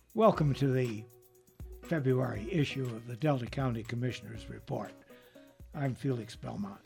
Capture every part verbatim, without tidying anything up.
Welcome to the February issue of the Delta County Commissioners Report. I'm Felix Belmont.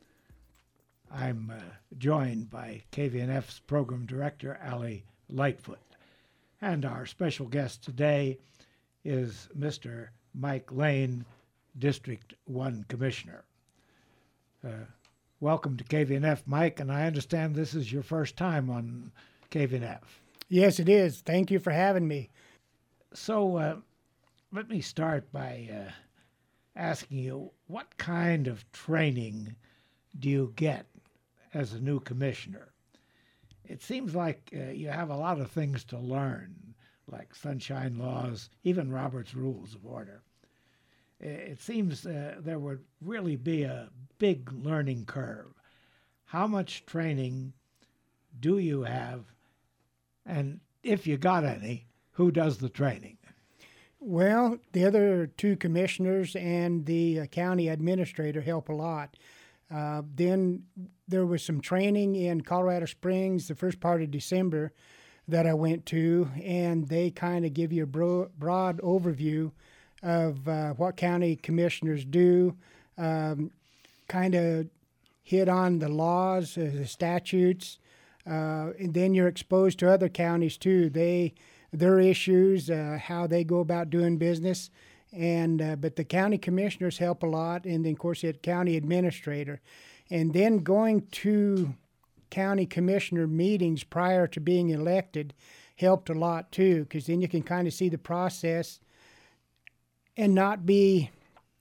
I'm uh, joined by K V N F's Program Director, Allie Lightfoot. And our special guest today is Mister Mike Lane, District one Commissioner. Uh, welcome to K V N F, Mike, and I understand this is your first time on K V N F. Yes, it is. Thank you for having me. So uh, let me start by uh, asking you, what kind of training do you get as a new commissioner? It seems like uh, you have a lot of things to learn, like sunshine laws, even Robert's Rules of Order. It seems uh, there would really be a big learning curve. How much training do you have? And if you got any, who does the training? Well, the other two commissioners and the uh, county administrator help a lot. Uh, then there was some training in Colorado Springs the first part of December that I went to, and they kind of give you a bro- broad overview of uh, what county commissioners do, um, kind of hit on the laws, uh, the statutes, uh, and then you're exposed to other counties too. They their issues, uh, how they go about doing business, and uh, but the county commissioners help a lot, and then of course the county administrator, and then going to county commissioner meetings prior to being elected helped a lot too, because then you can kind of see the process and not be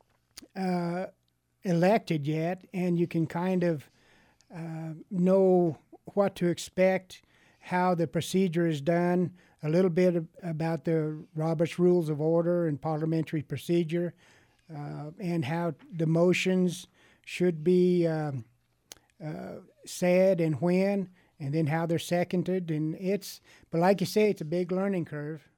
uh, elected yet, and you can kind of uh, know what to expect, how the procedure is done, a little bit of, about the Robert's Rules of Order and parliamentary procedure, uh, and how the motions should be um, uh, said and when, and then how they're seconded. And it's, but like you say, it's a big learning curve.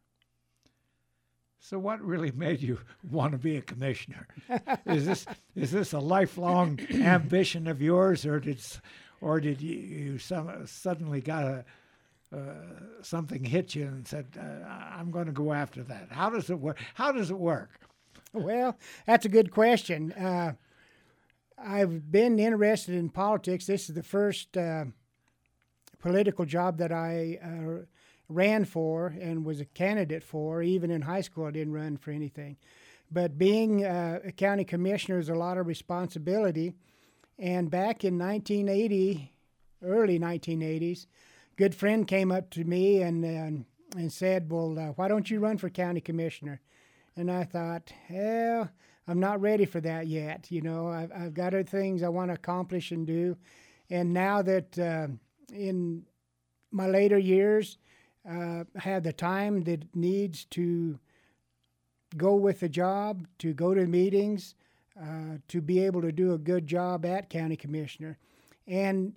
So what really made you want to be a commissioner? Is this is this a lifelong ambition of yours, or did or did you, you some, suddenly got a uh, something hit you and said, uh, "I'm going to go after that"? How does it work? How does it work? Well, that's a good question. Uh, I've been interested in politics. This is the first uh, political job that I uh, ran for and was a candidate for. Even in high school, I didn't run for anything. But being uh, a county commissioner is a lot of responsibility. And back in nineteen eighty, early nineteen eighties, a good friend came up to me and uh, and said, well, uh, why don't you run for county commissioner? And I thought, well, I'm not ready for that yet. You know, I've, I've got other things I want to accomplish and do. And now that uh, in my later years, uh, I have the time that needs to go with the job, to go to meetings, uh, to be able to do a good job at county commissioner. And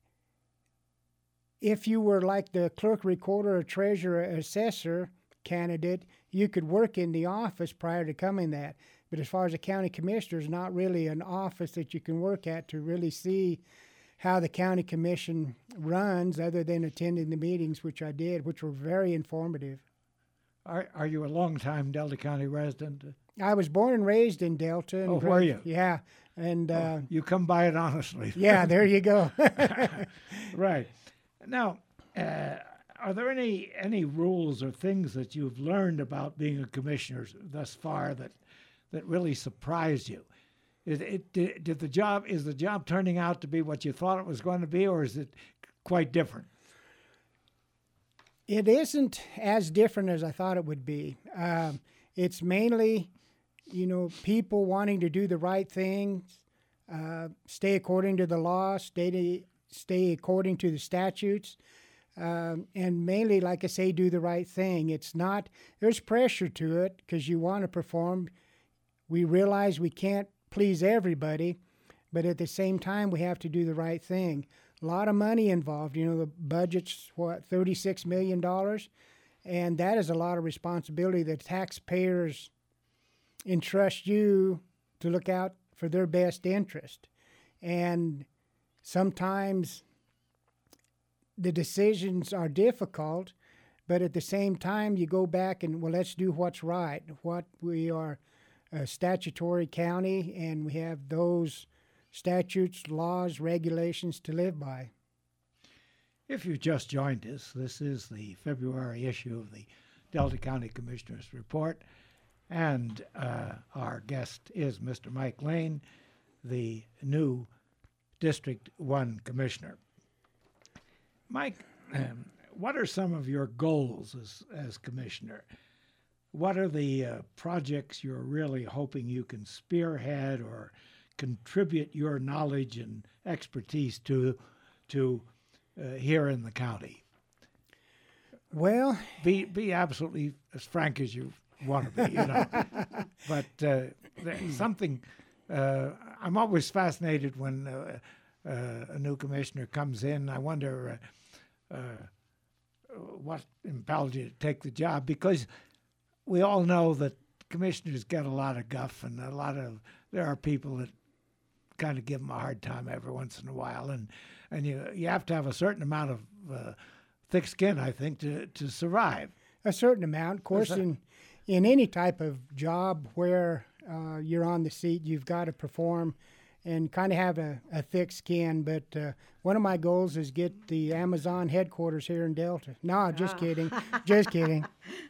if you were like the clerk, recorder, or treasurer, assessor candidate, you could work in the office prior to coming that. But as far as a county commissioner, is not really an office that you can work at to really see how the county commission runs, other than attending the meetings, which I did, which were very informative. Are Are you a longtime Delta County resident? I was born and raised in Delta. And oh, were you? Yeah, and uh, oh, you come by it honestly. Yeah, there you go. Right. Now, uh, are there any any rules or things that you've learned about being a commissioner thus far that that really surprised you? Is it did, did the job is the job turning out to be what you thought it was going to be, or is it quite different? It isn't as different as I thought it would be. Um, it's mainly, you know, people wanting to do the right things, uh, stay according to the law, stay to, stay according to the statutes, um, and mainly, like I say, do the right thing. It's not, there's pressure to it because you want to perform. We realize we can't please everybody, but at the same time, we have to do the right thing. A lot of money involved. You know, the budget's, what, thirty-six million dollars? And that is a lot of responsibility. The taxpayers entrust you to look out for their best interest. And sometimes the decisions are difficult, But at the same time, you go back and, well, let's do what's right. What we are a statutory county, and we have those statutes, laws, regulations to live by. If you just joined us, this is the February issue of the Delta County Commissioners Report, and uh, our guest is Mister Mike Lane, the new District one Commissioner. Mike, um, what are some of your goals as, as Commissioner? What are the uh, projects you're really hoping you can spearhead or contribute your knowledge and expertise to to uh, here in the county? Well, be be absolutely as frank as you want to be, you know. But uh, there's something uh, I'm always fascinated when uh, uh, a new commissioner comes in. I wonder uh, uh, what impelled you to take the job, because we all know that commissioners get a lot of guff, and a lot of there are people that kind of give them a hard time every once in a while, and and you you have to have a certain amount of uh, thick skin, I think, to to survive. A certain amount, of course, in in any type of job where uh, you're on the seat, you've got to perform and kind of have a, a thick skin. But uh, one of my goals is get the Amazon headquarters here in Delta. No, just Oh. kidding, just kidding.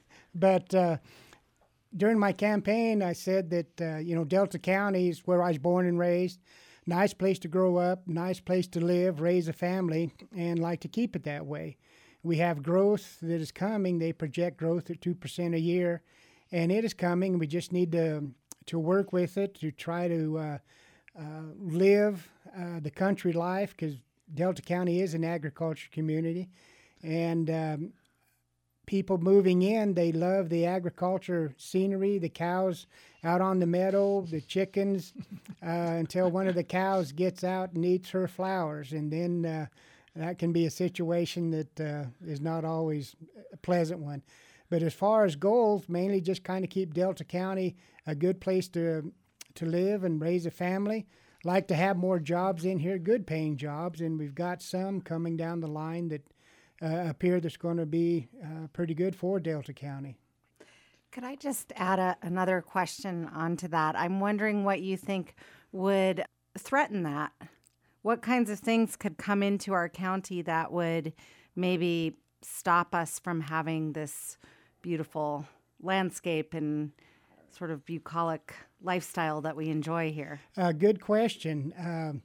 But uh, during my campaign, I said that, uh, you know, Delta County is where I was born and raised. Nice place to grow up, nice place to live, raise a family, and like to keep it that way. We have growth that is coming. They project growth at two percent a year, and it is coming. We just need to, to work with it, to try to uh, uh, live uh, the country life, because Delta County is an agriculture community. And um, people moving in, they love the agriculture scenery, the cows out on the meadow, the chickens, uh, until one of the cows gets out and eats her flowers. And then uh, that can be a situation that uh, is not always a pleasant one. But as far as goals, mainly just kind of keep Delta County a good place to to live and raise a family. Like to have more jobs in here, good paying jobs, and we've got some coming down the line that Uh, appear that's going to be uh, pretty good for Delta County. Could I just add a, another question onto that? I'm wondering what you think would threaten that. What kinds of things could come into our county that would maybe stop us from having this beautiful landscape and sort of bucolic lifestyle that we enjoy here? Uh, good question. Um,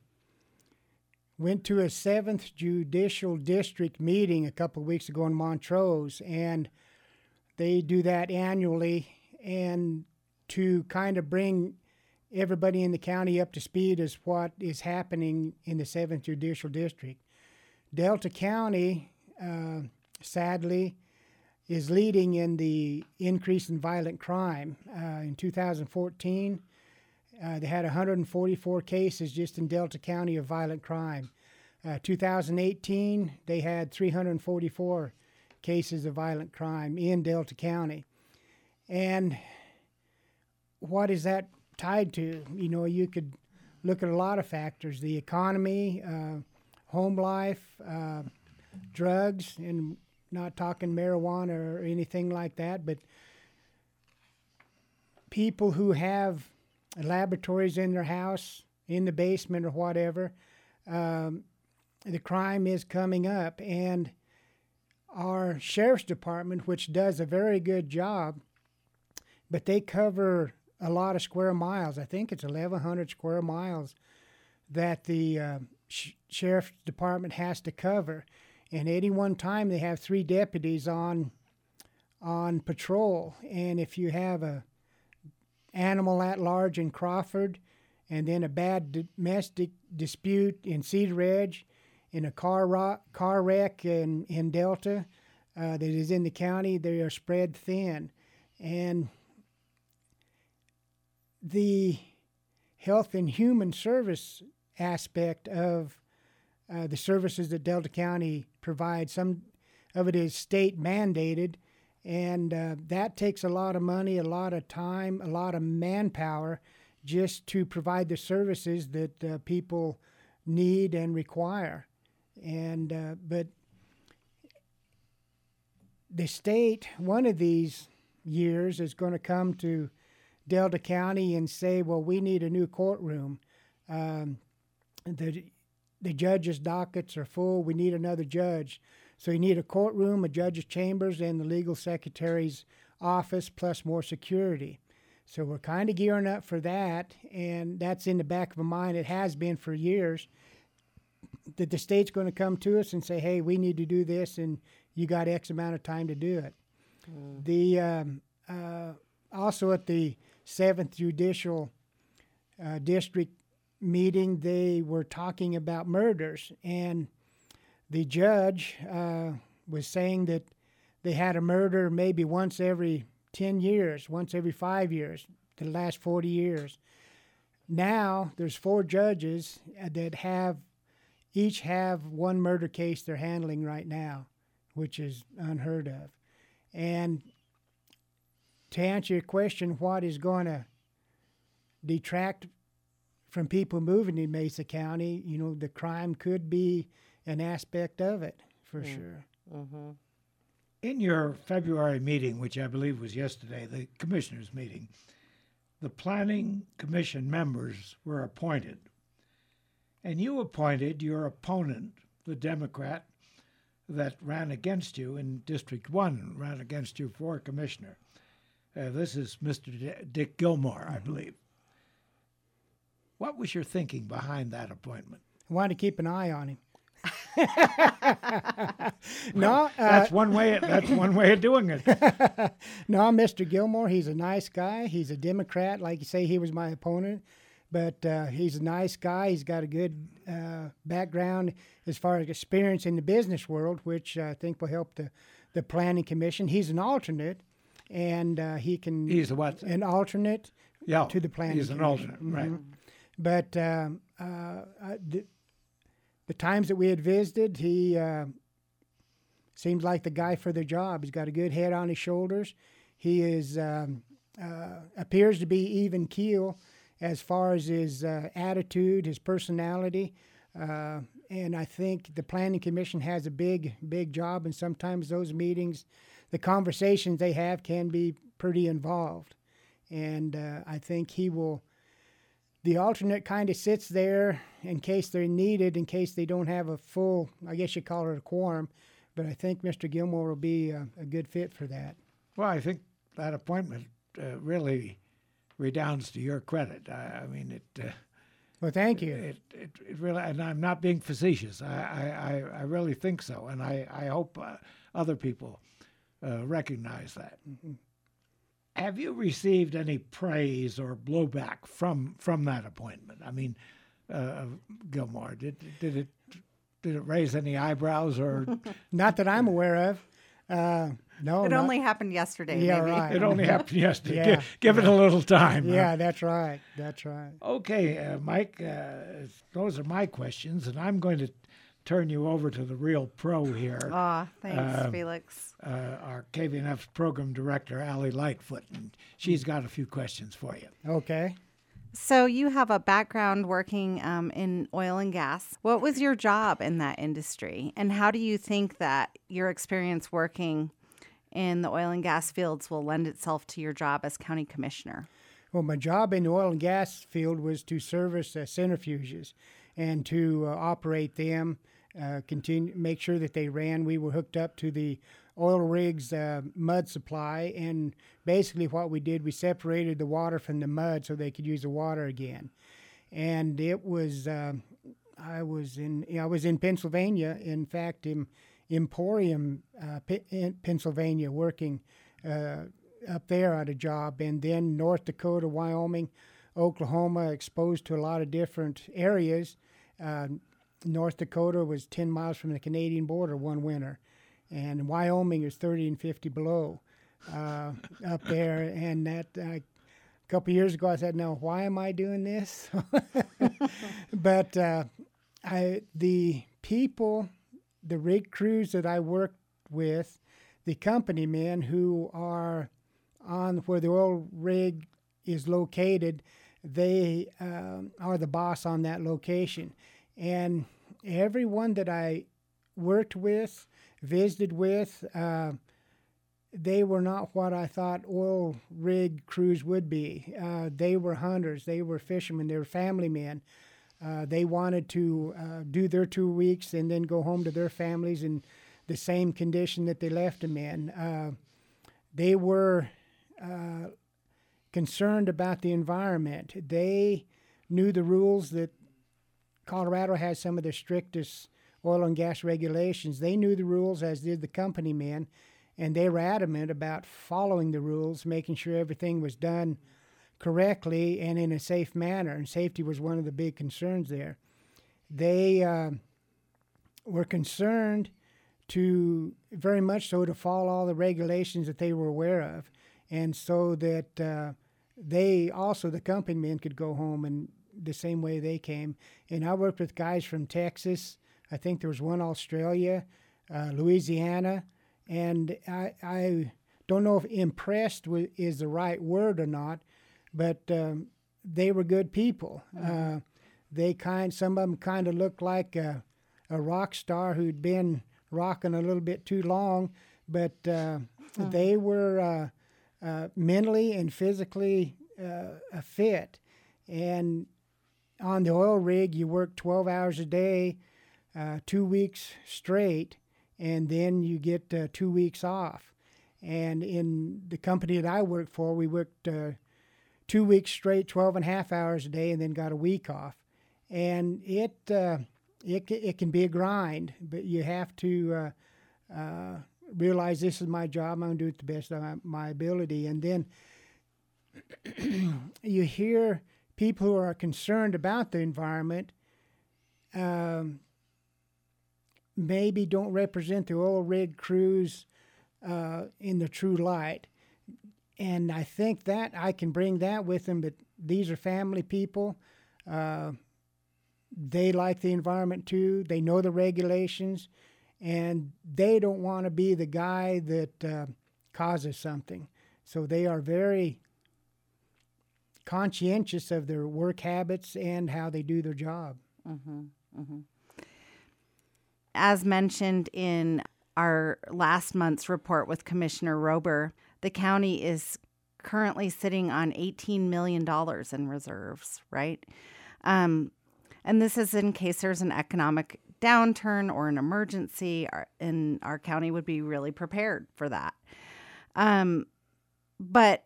Went to a seventh Judicial District meeting a couple of weeks ago in Montrose, and they do that annually. And to kind of bring everybody in the county up to speed as what is happening in the seventh Judicial District, Delta County, uh, sadly, is leading in the increase in violent crime. Uh, in two thousand fourteen, Uh, they had one hundred forty-four cases just in Delta County of violent crime. Uh, two thousand eighteen, they had three hundred forty-four cases of violent crime in Delta County. And what is that tied to? You know, you could look at a lot of factors: the economy, uh, home life, uh, drugs, and not talking marijuana or anything like that, but people who have laboratories in their house, in the basement or whatever, um, the crime is coming up. And our sheriff's department, which does a very good job, but they cover a lot of square miles. I think it's eleven hundred square miles that the uh, sh- sheriff's department has to cover. And at any one time, they have three deputies on on patrol. And if you have a animal at large in Crawford, and then a bad domestic dispute in Cedar Edge, in a car ro- car wreck in, in Delta uh, that is in the county, they are spread thin. And the health and human service aspect of uh, the services that Delta County provides, some of it is state mandated, and uh, that takes a lot of money, a lot of time, a lot of manpower just to provide the services that uh, people need and require. And uh, but the state, one of these years, is going to come to Delta County and say, well, we need a new courtroom. Um, the, the judges' dockets are full. We need another judge. So you need a courtroom, a judge's chambers, and the legal secretary's office, plus more security. So we're kind of gearing up for that, and that's in the back of my mind. It has been for years that the state's going to come to us and say, hey, we need to do this, and you got X amount of time to do it. Mm. The um, uh, also at the seventh Judicial uh, District meeting, they were talking about murders, and the judge uh, was saying that they had a murder maybe once every ten years, once every five years, the last forty years. Now there's four judges that have each have one murder case they're handling right now, which is unheard of. And to answer your question, what is going to detract from people moving to Mesa County, you know, the crime could be an aspect of it, for mm. sure. Mm-hmm. In your February meeting, which I believe was yesterday, the commissioners' meeting, the Planning Commission members were appointed. And you appointed your opponent, the Democrat that ran against you in District one, ran against you for commissioner. Uh, this is Mister D- Dick Gilmore, mm-hmm. I believe. What was your thinking behind that appointment? I wanted to keep an eye on him. no, uh, that's one way. That's one way of doing it. No, Mister Gilmore, he's a nice guy. He's a Democrat, like you say. He was my opponent, but uh, he's a nice guy. He's got a good uh, background as far as experience in the business world, which I think will help the the Planning Commission. He's an alternate, and uh, he can. He's a what? An alternate. Yeah, to the Planning He's an Commission. alternate, right? Mm-hmm. But um, uh, the, the times that we had visited, he uh, seems like the guy for the job. He's got a good head on his shoulders. He is um, uh, appears to be even keel as far as his uh, attitude, his personality. Uh, and I think the Planning Commission has a big, big job. And sometimes those meetings, the conversations they have can be pretty involved. And uh, I think he will... The alternate kind of sits there in case they're needed, in case they don't have a full, I guess you call it a quorum. But I think Mister Gilmore will be a, a good fit for that. Well, I think that appointment uh, really redounds to your credit. I, I mean, it. Uh, well, thank you. It, it, it really, and I'm not being facetious. I, I, I really think so, and I, I hope uh, other people uh, recognize that. Mm-hmm. Have you received any praise or blowback from, from that appointment? I mean, uh, Gilmore, did did it did it raise any eyebrows or? Not that I'm aware of. Uh, no, it not, only happened yesterday. Yeah, maybe. right. It only happened yesterday. Yeah. Give, give it a little time. Yeah, huh? that's right. That's right. Okay, uh, Mike, uh, those are my questions, and I'm going to turn you over to the real pro here. Aw, thanks, uh, Felix. Uh, our K V N F program director, Allie Lightfoot, and she's got a few questions for you. Okay. So you have a background working um, in oil and gas. What was your job in that industry, and how do you think that your experience working in the oil and gas fields will lend itself to your job as county commissioner? Well, my job in the oil and gas field was to service uh, centrifuges and to uh, operate them. Uh, continue make sure that they ran. We were hooked up to the oil rig's uh, mud supply, and basically what we did, we separated the water from the mud so they could use the water again. And it was, uh, I was in, I was in Pennsylvania. In fact, in Emporium, uh, P- in Pennsylvania, working uh, up there at a job, and then North Dakota, Wyoming, Oklahoma, exposed to a lot of different areas. Uh, North Dakota was ten miles from the Canadian border one winter, and Wyoming is thirty and fifty below uh, up there. And that uh, a couple of years ago, I said, "No, why am I doing this?" But uh, I, the people, the rig crews that I worked with, the company men who are on where the oil rig is located, they um, are the boss on that location. And everyone that I worked with, visited with, uh, they were not what I thought oil rig crews would be. Uh, they were hunters, they were fishermen, they were family men. Uh, they wanted to uh, do their two weeks and then go home to their families in the same condition that they left them in. Uh, they were uh, concerned about the environment. They knew the rules that Colorado has some of the strictest oil and gas regulations. They knew the rules, as did the company men, and they were adamant about following the rules, making sure everything was done correctly and in a safe manner, and safety was one of the big concerns there. They uh, were concerned to, very much so, to follow all the regulations that they were aware of, and so that uh, they also, the company men, could go home and the same way they came. And I worked with guys from Texas. I think there was one Australia, uh, Louisiana, and I, I don't know if impressed w- is the right word or not, but um, they were good people. Mm-hmm. Uh, they kind, some of them kind of looked like a, a rock star who'd been rocking a little bit too long, but uh, mm-hmm. they were uh, uh, mentally and physically uh, fit. And on the oil rig, you work twelve hours a day, uh, two weeks straight, and then you get uh, two weeks off. And in the company that I worked for, we worked uh, two weeks straight, twelve and a half hours a day, and then got a week off. And it uh, it it can be a grind, but you have to uh, uh, realize this is my job. I'm going to do it the best of my, my ability. And then you hear people who are concerned about the environment um, maybe don't represent the oil rig crews uh, in the true light. And I think that I can bring that with them, but these are family people. Uh, they like the environment too. They know the regulations, and they don't want to be the guy that uh, causes something. So they are very conscientious of their work habits and how they do their job. Mm-hmm, mm-hmm. As mentioned in our last month's report with Commissioner Rober, the county is currently sitting on eighteen million dollars in reserves, right? Um, and this is in case there's an economic downturn or an emergency, and our county would be really prepared for that. Um, but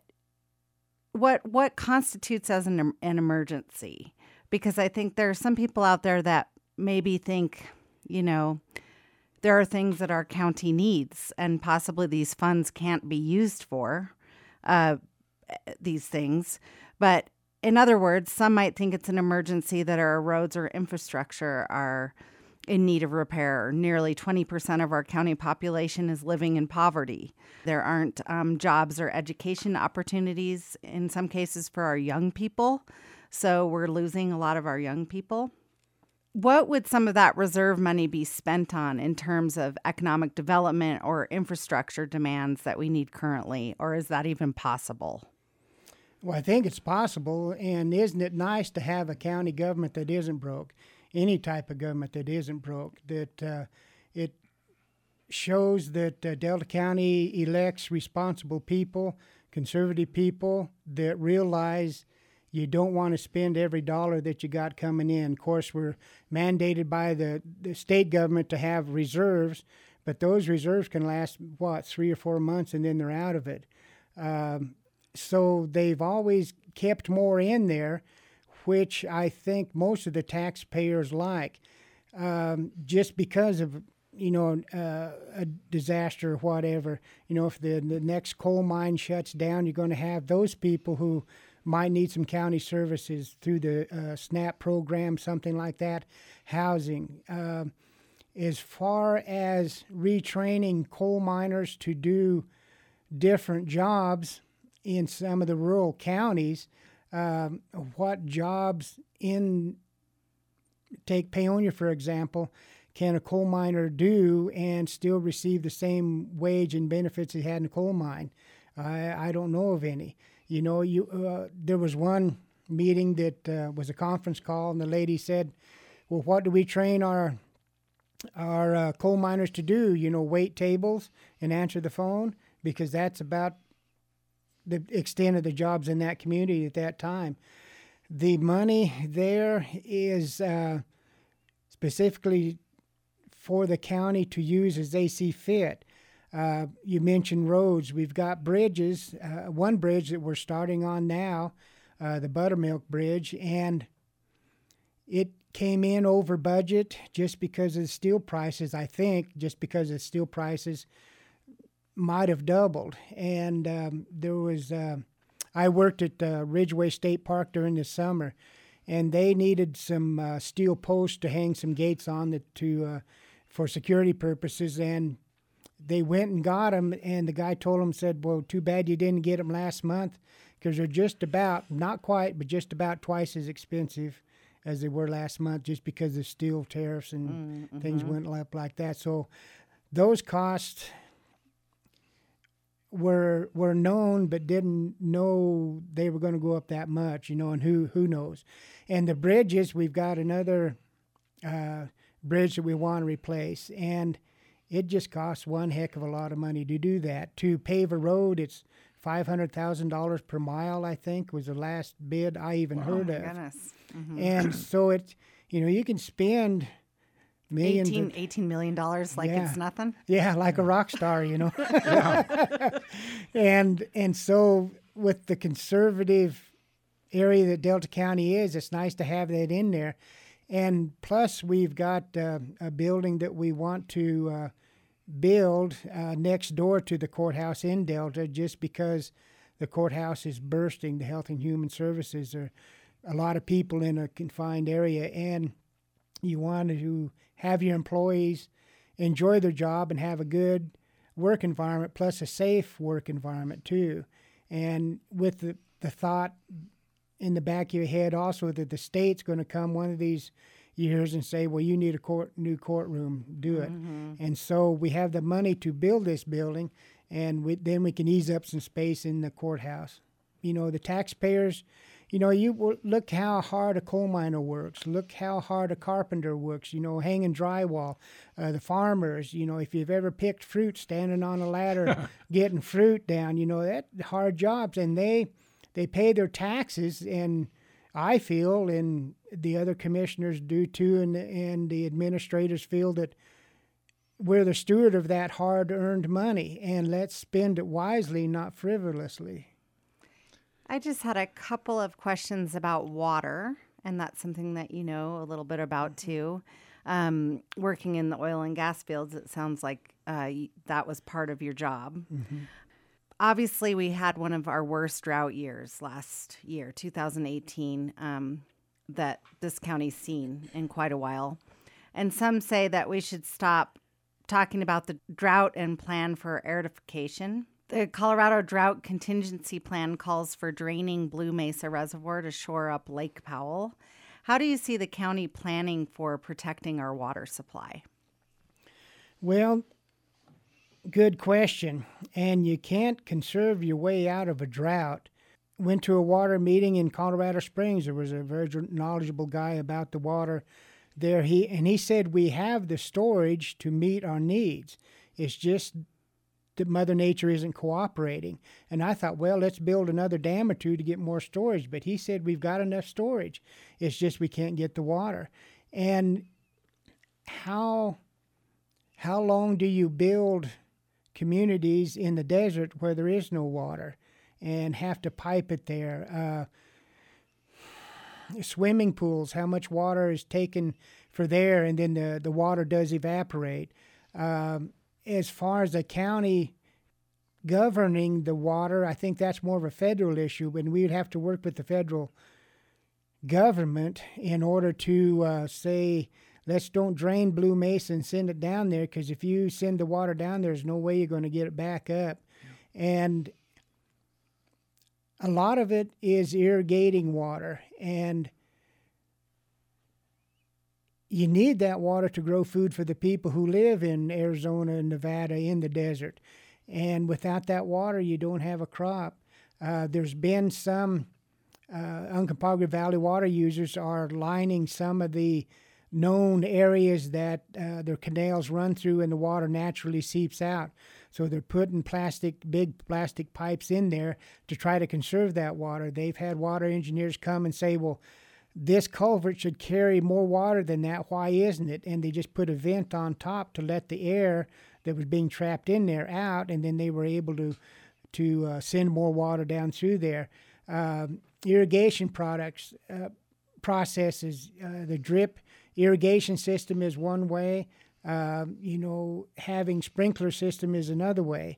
what what constitutes as an, an emergency? Because I think there are some people out there that maybe think, you know, there are things that our county needs and possibly these funds can't be used for uh, these things. But in other words, some might think it's an emergency that our roads or infrastructure are in need of repair. Nearly twenty percent of our county population is living in poverty. There aren't um, jobs or education opportunities in some cases for our young people. So we're losing a lot of our young people. What would some of that reserve money be spent on in terms of economic development or infrastructure demands that we need currently? Or is that even possible? Well, I think it's possible. And isn't it nice to have a county government that isn't broke? Any type of government that isn't broke, that uh, it shows that uh, Delta County elects responsible people, conservative people that realize you don't want to spend every dollar that you got coming in. Of course, we're mandated by the, the state government to have reserves, but those reserves can last, what, three or four months, and then they're out of it. Um, so they've always kept more in there, which I think most of the taxpayers like, um, just because of, you know, uh, a disaster or whatever. You know, if the, the next coal mine shuts down, you're going to have those people who might need some county services through the uh, SNAP program, something like that, housing. Uh, as far as retraining coal miners to do different jobs in some of the rural counties, Um, what jobs in, take Paonia, for example, can a coal miner do and still receive the same wage and benefits he had in a coal mine? I, I don't know of any. You know, you uh, there was one meeting that uh, was a conference call, and the lady said, well, what do we train our our uh, coal miners to do? You know, wait tables and answer the phone? because that's about the extent of the jobs in that community at that time. The money there is uh, specifically for the county to use as they see fit. Uh, you mentioned roads. We've got bridges. Uh, one bridge that we're starting on now, uh, the Buttermilk Bridge, and it came in over budget just because of the steel prices, I think, just because the steel prices might have doubled. And um, there was, uh, I worked at uh, Ridgeway State Park during the summer, and they needed some uh, steel posts to hang some gates on that to uh, for security purposes, and they went and got them, and the guy told them, said, well, too bad you didn't get them last month, because they're just about, not quite, but just about twice as expensive as they were last month, just because of steel tariffs and mm-hmm. things went up like that. So those costs were were known, but didn't know they were going to go up that much, you know, and who who knows. And the bridges, we've got another uh, bridge that we want to replace, and it just costs one heck of a lot of money to do that. To pave a road, it's five hundred thousand dollars per mile, I think, was the last bid I even wow, heard my of. Goodness. Mm-hmm. And so it, you know, you can spend millions. eighteen, of, eighteen million dollars like yeah. it's nothing? Yeah, like a rock star, you know. and and so with the conservative area that Delta County is, it's nice to have that in there. And plus, we've got uh, a building that we want to uh, build uh, next door to the courthouse in Delta, just because the courthouse is bursting. The Health and Human Services are a lot of people in a confined area, and you want to have your employees enjoy their job and have a good work environment, plus a safe work environment too. And with the, the thought in the back of your head also that the state's going to come one of these years and say, well, you need a court, new courtroom, do it. Mm-hmm. And so we have the money to build this building, and we, then we can ease up some space in the courthouse. You know, the taxpayers, you know, you look how hard a coal miner works. Look how hard a carpenter works, you know, hanging drywall. Uh, the farmers, you know, if you've ever picked fruit, standing on a ladder, getting fruit down, you know, that hard jobs. And they they pay their taxes, and I feel, and the other commissioners do too, and, and the administrators feel that we're the steward of that hard-earned money, and let's spend it wisely, not frivolously. I just had a couple of questions about water, and that's something that you know a little bit about too. Um, working in the oil and gas fields, it sounds like uh, that was part of your job. Mm-hmm. Obviously, we had one of our worst drought years last year, two thousand eighteen, um, that this county's seen in quite a while. And some say that we should stop talking about the drought and plan for aerification. The Colorado Drought Contingency Plan calls for draining Blue Mesa Reservoir to shore up Lake Powell. How do you see the county planning for protecting our water supply? Well, good question. And you can't conserve your way out of a drought. Went to a water meeting in Colorado Springs. There was a very knowledgeable guy about the water there. He and he said we have the storage to meet our needs. It's just that Mother Nature isn't cooperating. And I thought, well, let's build another dam or two to get more storage. But he said we've got enough storage. It's just we can't get the water. And how how long do you build communities in the desert where there is no water and have to pipe it there? Uh, swimming pools, how much water is taken for there, and then the, the water does evaporate. Um, as far as the county governing the water, I think that's more of a federal issue, and we would have to work with the federal government in order to uh, say, let's don't drain Blue Mesa and send it down there, because if you send the water down, there's no way you're going to get it back up. Yeah. And a lot of it is irrigating water, and you need that water to grow food for the people who live in Arizona and Nevada in the desert. And without that water, you don't have a crop. Uh, there's been some uh, Uncompahgre Valley water users are lining some of the known areas that uh, their canals run through and the water naturally seeps out. So they're putting plastic, big plastic pipes in there to try to conserve that water. They've had water engineers come and say, well, this culvert should carry more water than that. Why isn't it? And they just put a vent on top to let the air that was being trapped in there out, and then they were able to to uh, send more water down through there. Um, irrigation products, uh, processes, uh, the drip irrigation system is one way. Um, you know, having sprinkler system is another way.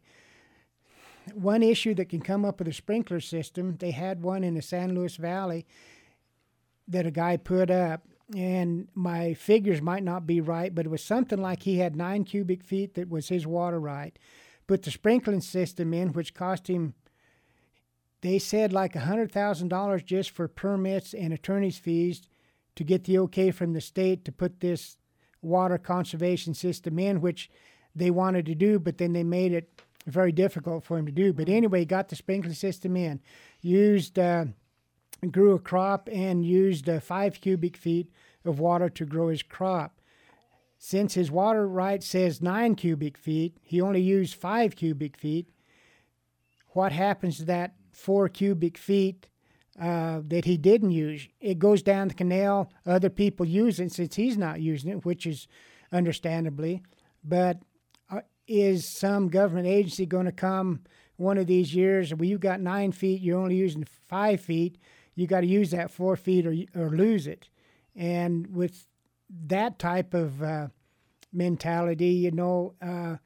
One issue that can come up with a sprinkler system, they had one in the San Luis Valley that a guy put up, and my figures might not be right, but it was something like he had nine cubic feet that was his water right. Put the sprinkling system in, which cost him, they said, like one hundred thousand dollars just for permits and attorney's fees to get the okay from the state to put this water conservation system in, which they wanted to do, but then they made it very difficult for him to do. But anyway, got the sprinkling system in, used, uh, grew a crop and used uh, five cubic feet of water to grow his crop. Since his water right says nine cubic feet, he only used five cubic feet. What happens to that four cubic feet uh, that he didn't use? It goes down the canal. Other people use it since he's not using it, which is understandably. But uh, is some government agency going to come one of these years? Well, you've got nine feet, you're only using five feet. You got to use that four feet or or lose it. And with that type of uh, mentality, you know, uh,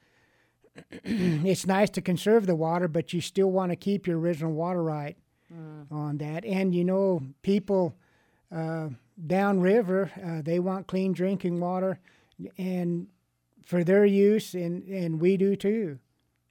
it's nice to conserve the water, but you still want to keep your original water right mm. on that. And, you know, people uh, downriver, uh, they want clean drinking water and for their use, and, and we do too.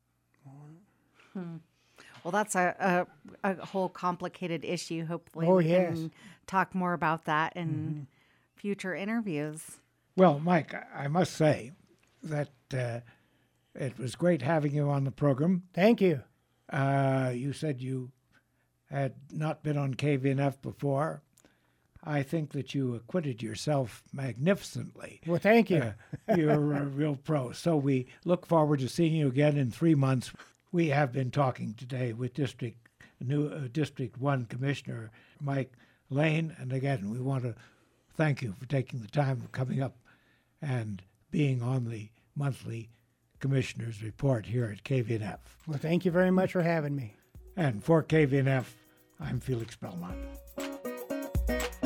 Hmm. Well, that's a, a, a whole complicated issue. Hopefully oh, we yes. can talk more about that in mm-hmm. future interviews. Well, Mike, I must say that uh, it was great having you on the program. Thank you. Uh, you said you had not been on K V N F before. I think that you acquitted yourself magnificently. Well, thank you. Uh, you're a real pro. So we look forward to seeing you again in three months. We have been talking today with District New uh, District One Commissioner Mike Lane, and again, we want to thank you for taking the time of coming up and being on the monthly Commissioner's Report here at K V N F. Well, thank you very much for having me. And for K V N F, I'm Felix Belmont.